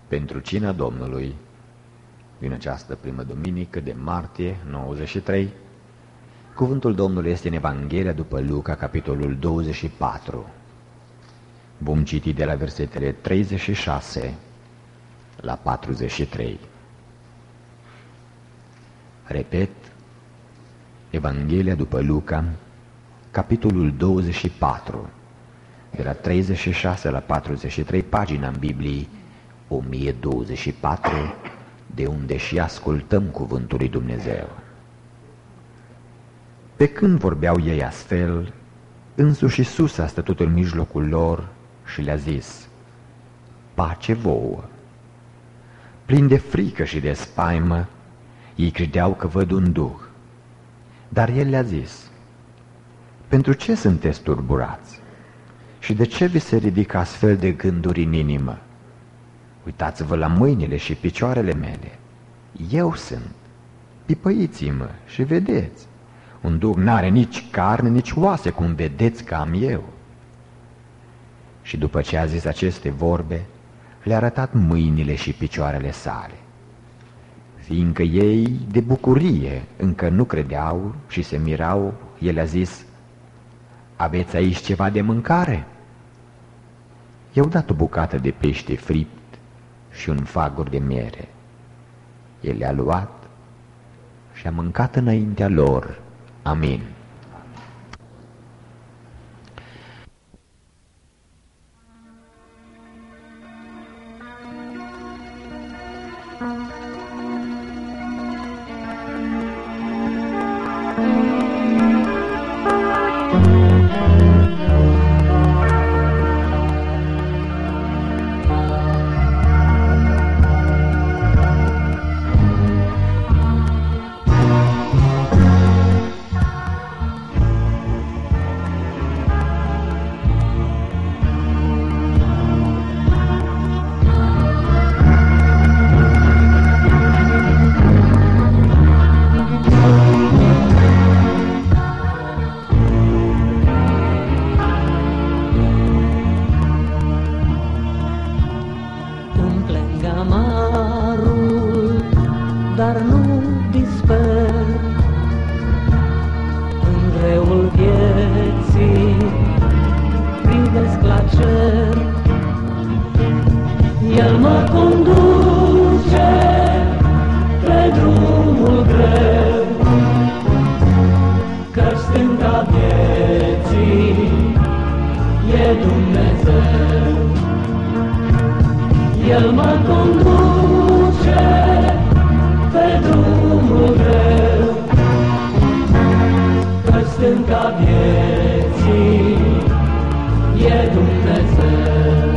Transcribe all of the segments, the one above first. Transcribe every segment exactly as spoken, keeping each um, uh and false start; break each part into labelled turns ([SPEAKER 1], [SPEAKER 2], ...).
[SPEAKER 1] Pentru cina Domnului din această primă duminică de martie nouăzeci și trei, cuvântul Domnului este în Evanghelia după Luca, capitolul douăzeci și patru. Vom citi de la versetele treizeci și șase la patruzeci și trei. Repet, Evanghelia după Luca, capitolul douăzeci și patru, de la treizeci și șase la patruzeci și trei, pagina în Biblie o mie douăzeci și patru, de unde și ascultăm cuvântul lui Dumnezeu. Pe când vorbeau ei astfel, însuși Iisus a stătut în mijlocul lor și le-a zis: pace vouă! Plin de frică și de spaimă, ei credeau că văd un duh. Dar el le-a zis: pentru ce sunteți turburați? Și de ce vi se ridică astfel de gânduri în inimă? Uitați-vă la mâinile și picioarele mele. Eu sunt. Pipăiți-mă și vedeți. Un duh n-are nici carne, nici oase, cum vedeți că am eu. Și după ce a zis aceste vorbe, le-a arătat mâinile și picioarele sale. Fiindcă ei de bucurie încă nu credeau și se mirau, el a zis: aveți aici ceva de mâncare? I-au dat o bucată de pește fript și un fagur de miere. El le-a luat și a mâncat înaintea lor. Amin.
[SPEAKER 2] Dar nu disper în greul vieții, privesc la cer. El mă conduce pe drumul greu, căci stânga vieții e Dumnezeu. El mă conduce pe drumul greu, căci stânga vieții e Dumnezeu.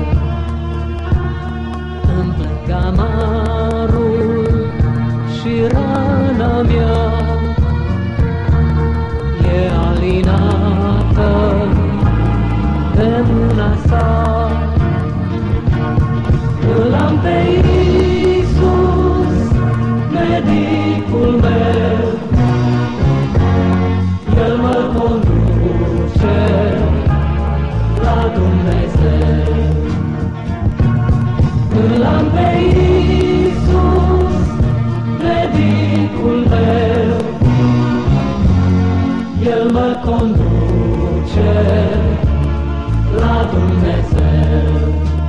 [SPEAKER 2] Îmi plec amarul și rana mea e alinată de mâna sa. Îl am pe Iisus, medicul meu, El mă conduce la Dumnezeu. Îl am pe Iisus, medicul meu, El mă conduce la Dumnezeu.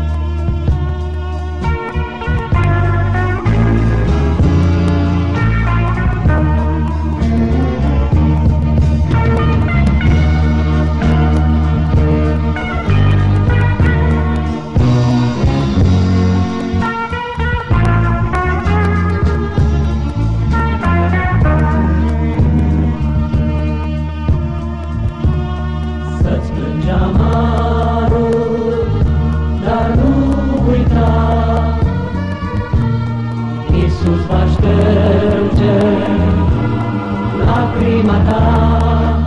[SPEAKER 2] Lacrima ta,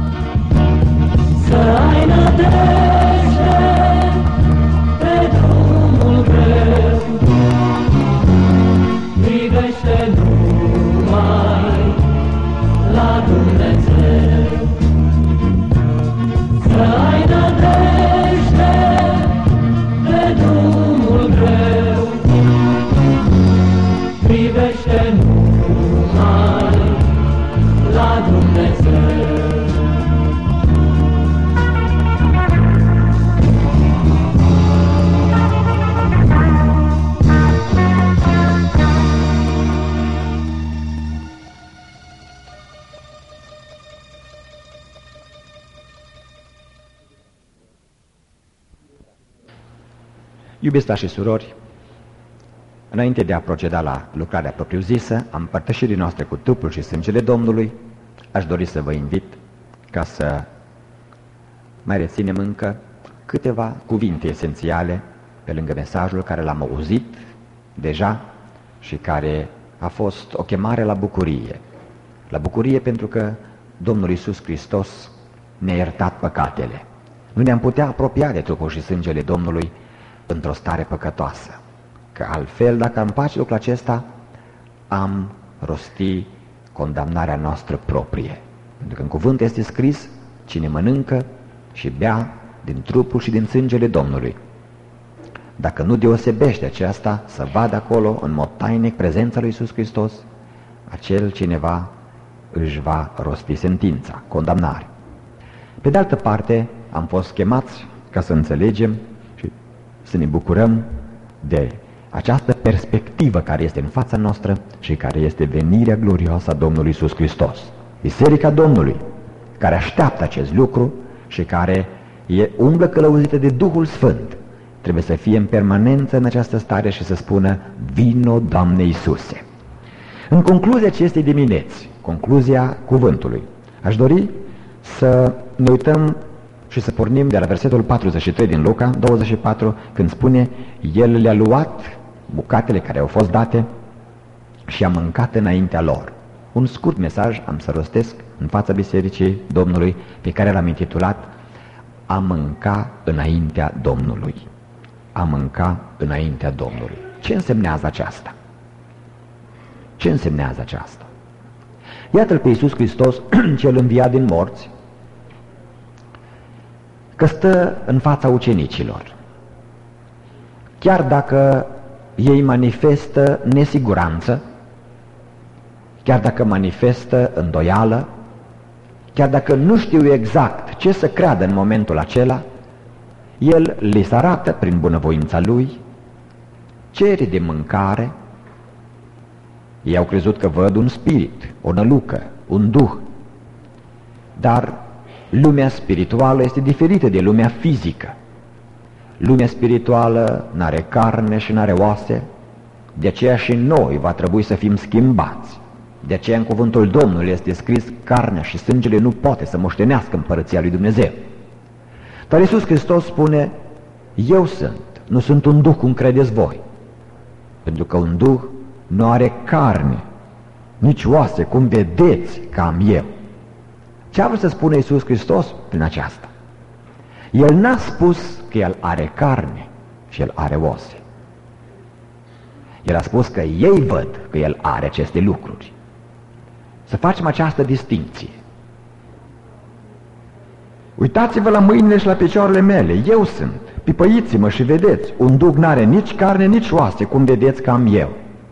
[SPEAKER 2] să ai nădejde pe drumul greu, privește numai la Dumnezeu. Să ai nădejde pe drumul greu,
[SPEAKER 1] Iubiți frați și surori, înainte de a proceda la lucrarea propriu-zisă, a împărtășirii noastre cu trupul și sângele Domnului, aș dori să vă invit ca să mai reținem încă câteva cuvinte esențiale pe lângă mesajul care l-am auzit deja și care a fost o chemare la bucurie. La bucurie pentru că Domnul Iisus Hristos ne-a iertat păcatele. Nu ne-am putea apropia de trupul și sângele Domnului într-o stare păcătoasă. Că altfel, dacă am face lucrul acesta, am rosti condamnarea noastră proprie. Pentru că în cuvânt este scris, cine mănâncă și bea din trupul și din sângele Domnului, dacă nu deosebește aceasta, să vadă acolo, în mod tainic, prezența lui Iisus Hristos, acel cineva își va rosti sentința, condamnare. Pe de altă parte, am fost chemați ca să înțelegem și să ne bucurăm de această perspectivă care este în fața noastră și care este venirea glorioasă a Domnului Iisus Hristos. Biserica Domnului, care așteaptă acest lucru și care e umblă călăuzită de Duhul Sfânt, trebuie să fie în permanență în această stare și să spună: vino, Doamne Iisuse. În concluzia acestei dimineți, concluzia cuvântului, aș dori să ne uităm și să pornim de la versetul patruzeci și trei din Luca douăzeci și patru, când spune: El le-a luat bucatele care au fost date și a mâncat înaintea lor. Un scurt mesaj am să rostesc în fața Bisericii Domnului, pe care l-am intitulat A mânca înaintea Domnului. A mânca înaintea Domnului. Ce însemnează aceasta? Ce însemnează aceasta? Iată-L pe Iisus Hristos, cel înviat din morți, că stă în fața ucenicilor. Chiar dacă ei manifestă nesiguranță, chiar dacă manifestă îndoială, chiar dacă nu știu exact ce să creadă în momentul acela, El le arată prin bunăvoința Lui, cere de mâncare. Ei au crezut că văd un spirit, o nălucă, un duh, dar lumea spirituală este diferită de lumea fizică. Lumea spirituală n-are carne și n-are oase, de aceea și noi va trebui să fim schimbați. De aceea în cuvântul Domnului este scris: carnea și sângele nu poate să moștenească împărăția lui Dumnezeu. Dar Iisus Hristos spune: eu sunt, nu sunt un duh cum credeți voi. Pentru că un duh nu are carne, nici oase, cum vedeți că am eu. Ce a vrut să spună Iisus Hristos prin aceasta? El n-a spus că El are carne și El are oase. El a spus că ei văd că El are aceste lucruri. Să facem această distincție. Uitați-vă la mâinile și la picioarele mele, eu sunt, pipăiți-mă și vedeți, un duh n-are nici carne, nici oase, cum vedeți că am eu.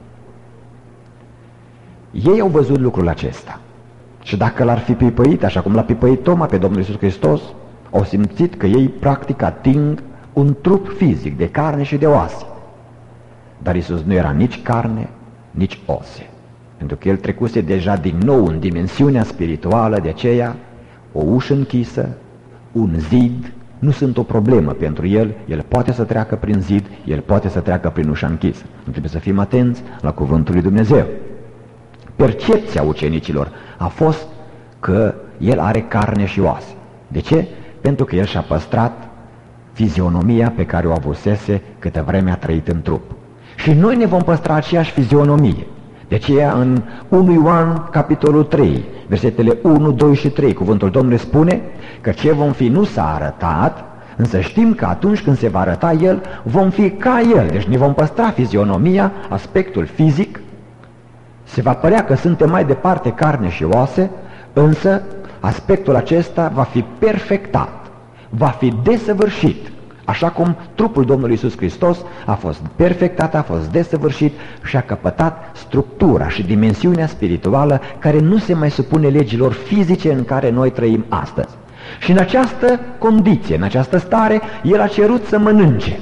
[SPEAKER 1] Ei au văzut lucrul acesta și dacă l-ar fi pipăit, așa cum l-a pipăit Toma pe Domnul Iisus Hristos, au simțit că ei practic ating un trup fizic de carne și de oase. Dar Iisus nu era nici carne, nici ose, pentru că El trecuse deja din nou în dimensiunea spirituală, de aceea o ușă închisă, un zid, nu sunt o problemă pentru El. El poate să treacă prin zid, El poate să treacă prin ușa închisă. Nu trebuie să fim atenți la cuvântul lui Dumnezeu. Percepția ucenicilor a fost că El are carne și oase. De ce? Pentru că El și-a păstrat fizionomia pe care o avusese câtă vreme a trăit în trup. Și noi ne vom păstra aceeași fizionomie. De aceea în unu Ioan, capitolul trei, versetele unu, doi și trei, cuvântul Domnului spune că ce vom fi nu s-a arătat, însă știm că atunci când se va arăta El, vom fi ca El. Deci ne vom păstra fizionomia, aspectul fizic. Se va părea că suntem mai departe carne și oase, însă aspectul acesta va fi perfectat, va fi desăvârșit. Așa cum trupul Domnului Iisus Hristos a fost perfectat, a fost desăvârșit și a căpătat structura și dimensiunea spirituală care nu se mai supune legilor fizice în care noi trăim astăzi. Și în această condiție, în această stare, El a cerut să mănânce.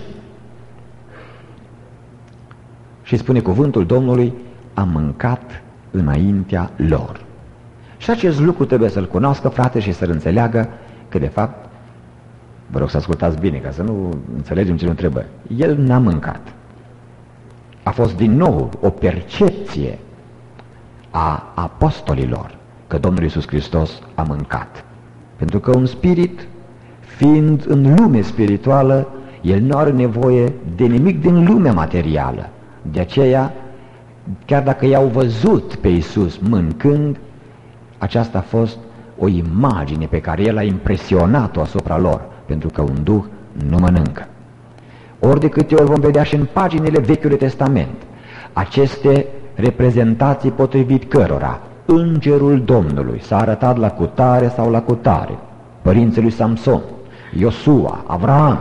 [SPEAKER 1] Și spune cuvântul Domnului: a mâncat înaintea lor. Și acest lucru trebuie să-l cunoască, frate, și să-l înțeleagă că de fapt Vă rog să ascultați bine, ca să nu înțelegem ce nu trebuie. El n-a mâncat. A fost din nou o percepție a apostolilor că Domnul Iisus Hristos a mâncat. Pentru că un spirit, fiind în lume spirituală, el nu are nevoie de nimic din lumea materială. De aceea, chiar dacă i-au văzut pe Iisus mâncând, aceasta a fost o imagine pe care el a impresionat-o asupra lor, pentru că un duh nu mănâncă. Ori de câte ori vom vedea și în paginile Vechiului Testament aceste reprezentații potrivit cărora Îngerul Domnului s-a arătat la cutare sau la cutare, părinții lui Samson, Iosua, Avraam,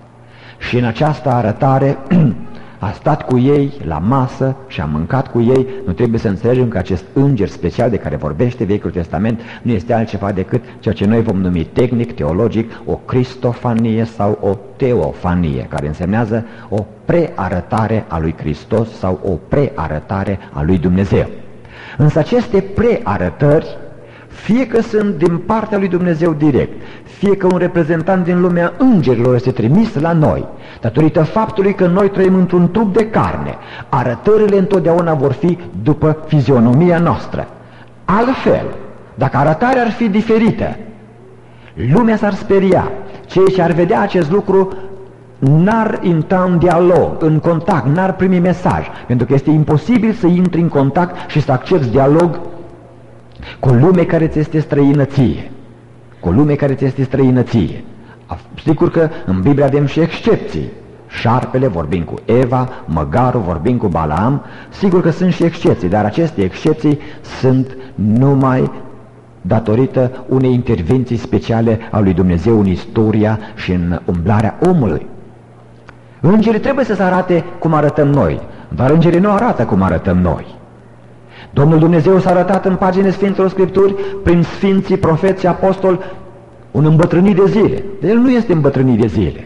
[SPEAKER 1] și în această arătare a stat cu ei la masă și a mâncat cu ei. Nu trebuie să înțelegem că acest înger special de care vorbește Vechiul Testament nu este altceva decât ceea ce noi vom numi tehnic, teologic, o cristofanie sau o teofanie, care însemnează o prearătare a lui Hristos sau o prearătare a lui Dumnezeu. Însă aceste prearătări, fie că sunt din partea lui Dumnezeu direct, fie că un reprezentant din lumea îngerilor este trimis la noi, datorită faptului că noi trăim într-un trup de carne, arătările întotdeauna vor fi după fizionomia noastră. Altfel, dacă arătarea ar fi diferită, lumea s-ar speria. Cei ce ar vedea acest lucru n-ar intra în dialog, în contact, n-ar primi mesaj, pentru că este imposibil să intri în contact și să accepți dialog cu lume care ți este străină ție. Cu lume care ți este străină ție. Sigur că în Biblie avem și excepții. Șarpele vorbim cu Eva, măgarul vorbim cu Balaam. Sigur că sunt și excepții, dar aceste excepții sunt numai datorită unei intervenții speciale a lui Dumnezeu în istoria și în umblarea omului. Îngerii trebuie să se arate cum arătăm noi, dar îngerii nu arată cum arătăm noi. Domnul Dumnezeu s-a arătat în paginile Sfintelor Scripturi prin sfinții, profeți și apostoli un îmbătrânit de zile. Dar el nu este îmbătrânit de zile.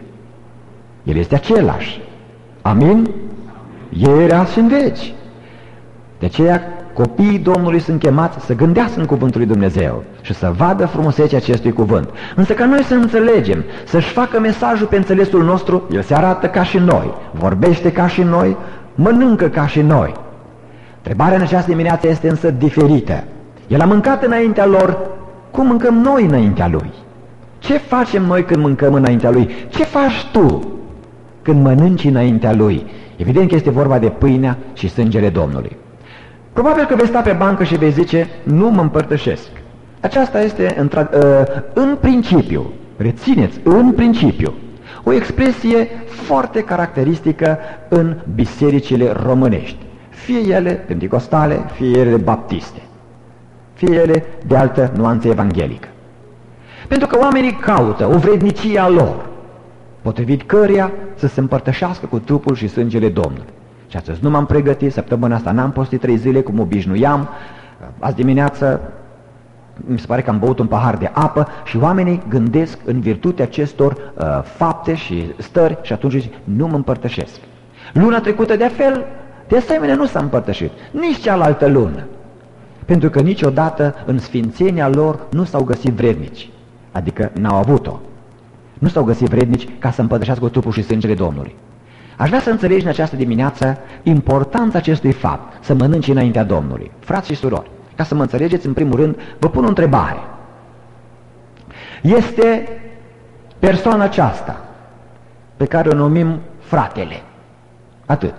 [SPEAKER 1] El este același. Amin? Ieri, azi și în veci. De aceea copiii Domnului sunt chemați să gândească în cuvântul lui Dumnezeu și să vadă frumusețea acestui cuvânt. Însă ca noi să înțelegem, să-și facă mesajul pe înțelesul nostru, el se arată ca și noi, vorbește ca și noi, mănâncă ca și noi. Întrebarea în această dimineață este însă diferită. El a mâncat înaintea lor, cum mâncăm noi înaintea lui? Ce facem noi când mâncăm înaintea lui? Ce faci tu când mănânci înaintea lui? Evident că este vorba de pâinea și sângele Domnului. Probabil că vei sta pe bancă și vei zice, nu mă împărtășesc. Aceasta este în principiu, rețineți, în principiu, o expresie foarte caracteristică în bisericile românești. Fie ele penticostale, fie ele baptiste, fie ele de altă nuanță evanghelică. Pentru că oamenii caută o vrednicie a lor, potrivit căreia să se împărtășească cu trupul și sângele Domnului. Și astăzi nu m-am pregătit, săptămâna asta n-am postit trei zile cum obișnuiam, azi dimineață mi se pare că am băut un pahar de apă și oamenii gândesc în virtutea acestor uh, fapte și stări și atunci zic, nu mă împărtășesc. Luna trecută de fel, de asemenea nu s-a împărtășit, nici cealaltă lună, pentru că niciodată în sfințenia lor nu s-au găsit vrednici, adică n-au avut-o. Nu s-au găsit vrednici ca să împărtășească trupul și sângele Domnului. Aș vrea să înțelegi în această dimineață importanța acestui fapt, să mănânci înaintea Domnului. Frați și surori, ca să mă înțelegeți, în primul rând, vă pun o întrebare. Este persoana aceasta pe care o numim fratele. Atât.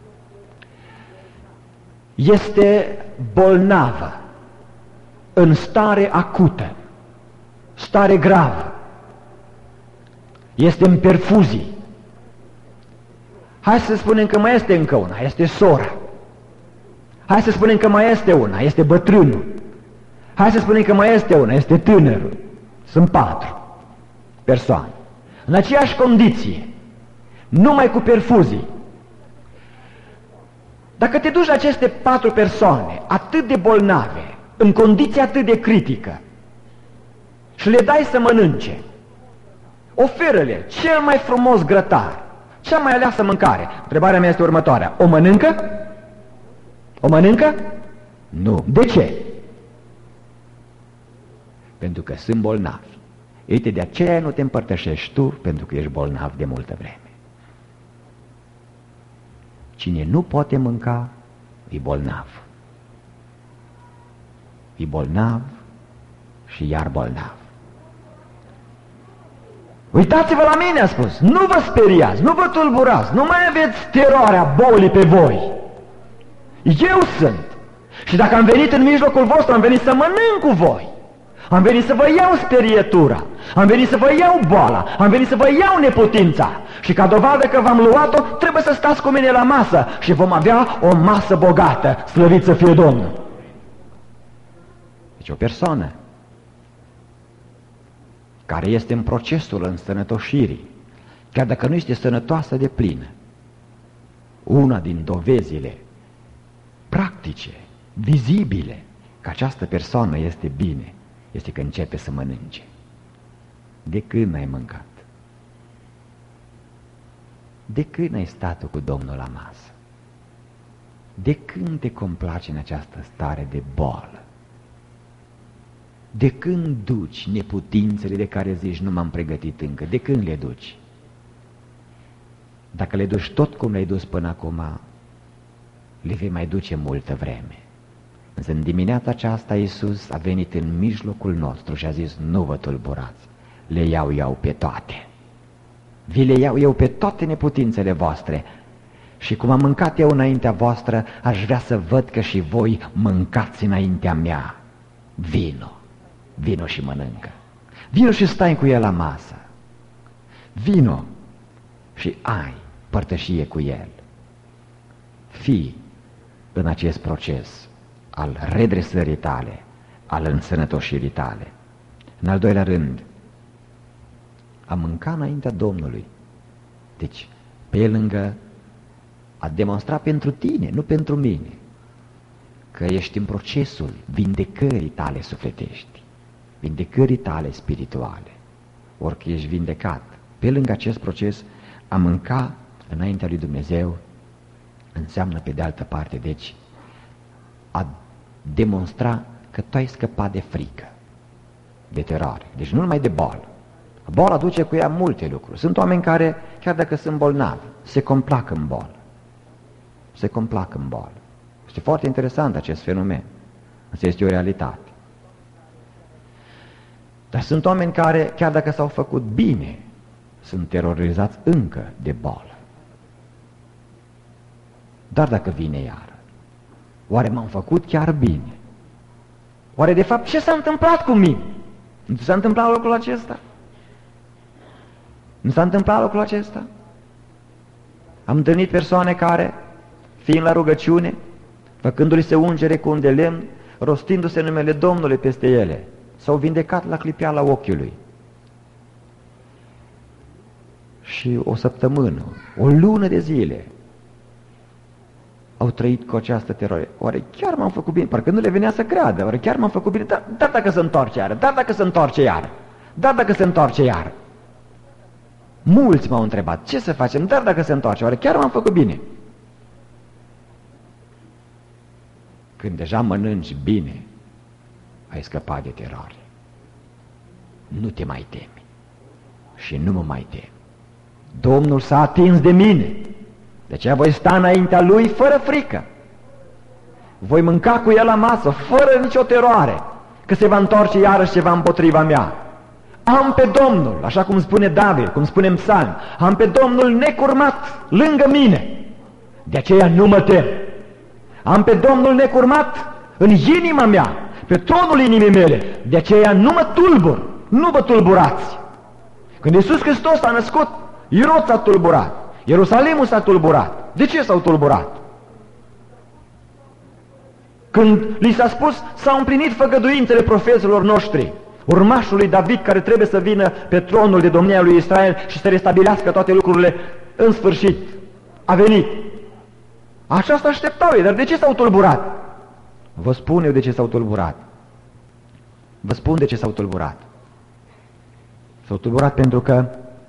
[SPEAKER 1] Este bolnavă, în stare acută, stare gravă. Este în perfuzii. Hai să spunem că mai este încă una, este sora. Hai să spunem că mai este una, este bătrânul. Hai să spunem că mai este una, este tânărul. Sunt patru persoane. În aceeași condiție, numai cu perfuzii. Dacă te duci la aceste patru persoane, atât de bolnave, în condiție atât de critică, și le dai să mănânce, oferă-le cel mai frumos grătar, cea mai aleasă mâncare. Întrebarea mea este următoarea. O mănâncă? O mănâncă? Nu. De ce? Pentru că sunt bolnavi. Uite, de aceea nu te împărtășești tu, pentru că ești bolnav de multă vreme. Cine nu poate mânca, e bolnav. E bolnav și iar bolnav. Uitați-vă la mine, a spus, nu vă speriați, nu vă tulburați, nu mai aveți teroarea bolii pe voi. Eu sunt. Și dacă am venit în mijlocul vostru, am venit să mănânc cu voi. Am venit să vă iau sperietura, am venit să vă iau boala, am venit să vă iau neputința. Și ca dovadă că v-am luat-o, trebuie să stați cu mine la masă și vom avea o masă bogată, slăvit să fie Domnul. Deci o persoană care este în procesul însănătoșirii, chiar dacă nu este sănătoasă de plină, una din dovezile practice, vizibile, că această persoană este bine, este că începe să mănânce. De când n-ai mâncat? De când ai stat cu Domnul la masă? De când te complaci în această stare de boală? De când duci neputințele de care zici nu m-am pregătit încă? De când le duci? Dacă le duci tot cum le-ai dus până acum, le vei mai duce multă vreme. Însă în dimineața aceasta Iisus a venit în mijlocul nostru și a zis, nu vă tulburați, le iau eu pe toate. Vi le iau eu pe toate neputințele voastre. Și cum am mâncat eu înaintea voastră, aș vrea să văd că și voi mâncați înaintea mea. Vino, vino și mănâncă. Vino și stai cu el la masă. Vino și ai părtășie cu el. Fii în acest proces al redresării tale, al însănătoșirii tale. În al doilea rând, a mânca înaintea Domnului. Deci, pe lângă a demonstra pentru tine, nu pentru mine, că ești în procesul vindecării tale sufletești, vindecării tale spirituale, orică ești vindecat. Pe lângă acest proces, a mânca înaintea lui Dumnezeu înseamnă pe de altă parte, deci, a demonstra că tu ai scăpat de frică, de teroare. Deci nu numai de boală. Boala duce cu ea multe lucruri. Sunt oameni care, chiar dacă sunt bolnavi, se complac în boală. Se complac în boală. Este foarte interesant acest fenomen. Însă este o realitate. Dar sunt oameni care, chiar dacă s-au făcut bine, sunt terorizați încă de boală. Dar dacă vine iară, oare m-am făcut chiar bine? Oare de fapt ce s-a întâmplat cu mine? Nu s-a întâmplat lucrul acesta? Nu s-a întâmplat lucrul acesta? Am întâlnit persoane care, fiind la rugăciune, făcându-li se ungere cu un de lemn, rostindu-se numele Domnului peste ele, s-au vindecat la clipeala ochiului. Și o săptămână, o lună de zile, au trăit cu această teroare. Oare chiar m-am făcut bine? Parcă nu le venea să creadă. Oare chiar m-am făcut bine? Dar, dar dacă se întoarce iară, dar dacă se întoarce iară, dar dacă se întoarce iară. Mulți m-au întrebat, ce să facem? Dar dacă se întoarce, oare chiar m-am făcut bine? Când deja mănânci bine, ai scăpat de teroare. Nu te mai temi. Și nu mă mai tem. Domnul s-a atins de mine. De aceea voi sta înaintea Lui fără frică. Voi mânca cu El la masă, fără nicio teroare, că se va întoarce iarăși ceva împotriva mea. Am pe Domnul, așa cum spune David, cum spune în Psalm, am pe Domnul necurmat lângă mine. De aceea nu mă tem. Am pe Domnul necurmat în inima mea, pe tronul inimii mele. De aceea nu mă tulbur, nu vă tulburați. Când Iisus Hristos s-a născut, Irod s-a tulburat. Ierusalimul s-a tulburat. De ce s-au tulburat? Când li s-a spus, s-au împlinit făgăduințele profeților noștri, urmașul lui David care trebuie să vină pe tronul de domnia lui Israel și să restabilească toate lucrurile în sfârșit. A venit. Așa s-a așteptau ei, dar de ce s-au tulburat? Vă spun eu de ce s-au tulburat. Vă spun de ce s-au tulburat. S-au tulburat pentru că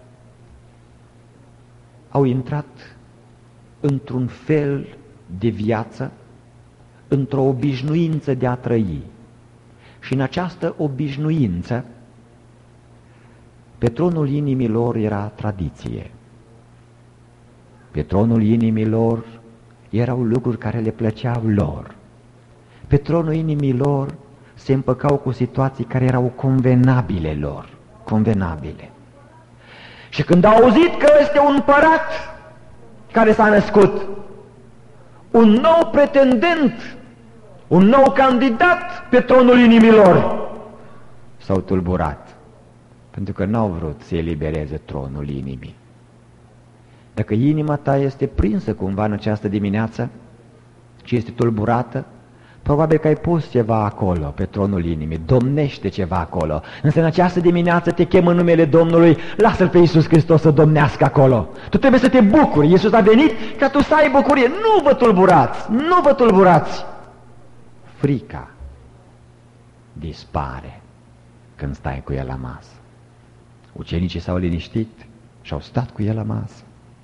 [SPEAKER 1] au intrat într-un fel de viață, într-o obișnuință de a trăi. Și în această obișnuință Pe tronul inimii lor era tradiție. Pe tronul inimii lor erau lucruri care le plăceau lor. Pe tronul inimii lor se împăcau cu situații care erau convenabile lor, convenabile. Și când au auzit că este un împărat care s-a născut, un nou pretendent, un nou candidat pe tronul inimilor, s-au tulburat, pentru că n-au vrut să elibereze tronul inimii. Dacă inima ta este prinsă cumva în această dimineață și este tulburată, probabil că ai pus ceva acolo, pe tronul inimii, domnește ceva acolo. Însă în această dimineață te chem în numele Domnului, lasă-L pe Iisus Hristos să domnească acolo. Tu trebuie să te bucuri, Iisus a venit ca tu să ai bucurie. Nu vă tulburați, nu vă tulburați. Frica dispare când stai cu El la masă. Ucenicii s-au liniștit și au stat cu El la masă.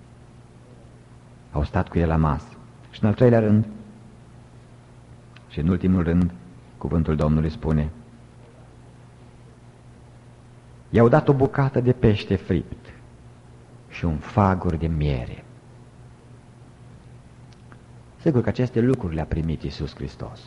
[SPEAKER 1] Au stat cu El la masă. Și în al treilea rând, și în ultimul rând, cuvântul Domnului spune: i-au dat o bucată de pește fript și un fagur de miere. Sigur că aceste lucruri le-a primit Iisus Hristos.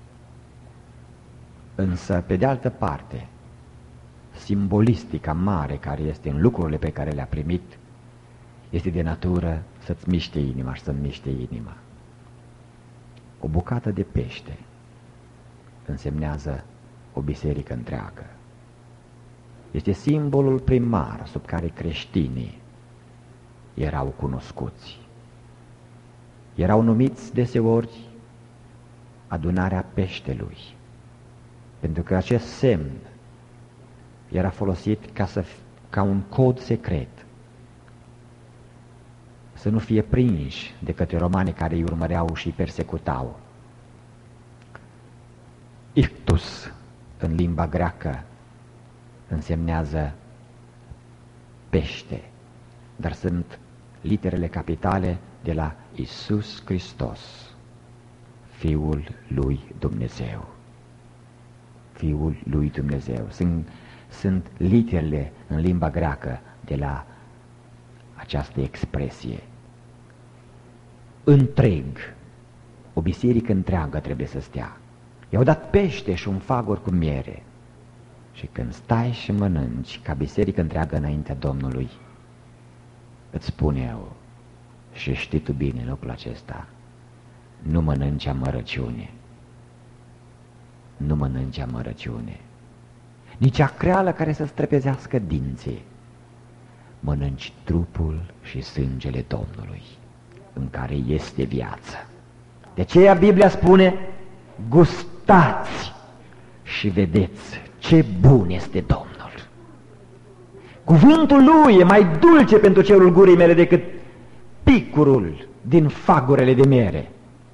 [SPEAKER 1] Însă, pe de altă parte, simbolistica mare care este în lucrurile pe care le-a primit este de natură să-ți miște inima și să-mi miște inima. O bucată de pește însemnează o biserică întreagă. Este simbolul primar sub care creștinii erau cunoscuți. Erau numiți deseori adunarea peștelui, pentru că acest semn era folosit ca, să, ca un cod secret, să nu fie prinși de către romani care îi urmăreau și îi persecutau. Ictus, în limba greacă, însemnează pește, dar sunt literele capitale de la Iisus Hristos, Fiul lui Dumnezeu. Fiul lui Dumnezeu. Sunt, sunt literele în limba greacă de la această expresie. Întreg, o biserică întreagă trebuie să stea. I-au dat pește și un fagur cu miere. Și când stai și mănânci ca biserică întreagă înaintea Domnului, îți spun eu, și știi tu bine lucrul acesta, nu mănânci amărăciune. Nu mănânci amărăciune. Nici acreală care să străpezească dinții. Mănânci trupul și sângele Domnului, în care este viață. De aceea Biblia spune: gustați și vedeți ce bun este Domnul. Cuvântul Lui e mai dulce pentru cerul gurii mele decât picurul din fagurele de miere.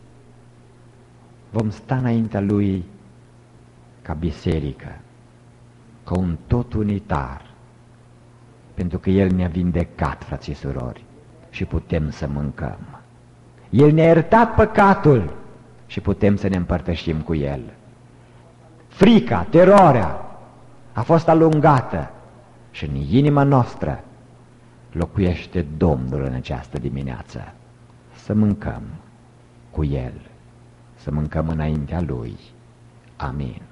[SPEAKER 1] Vom sta înaintea Lui ca biserică, ca un tot unitar, pentru că El ne-a vindecat, frații și surori, și putem să mâncăm. El ne-a iertat păcatul și putem să ne împărtășim cu El. Frica, teroarea a fost alungată și în inima noastră locuiește Domnul în această dimineață. Să mâncăm cu El, să mâncăm înaintea Lui. Amin.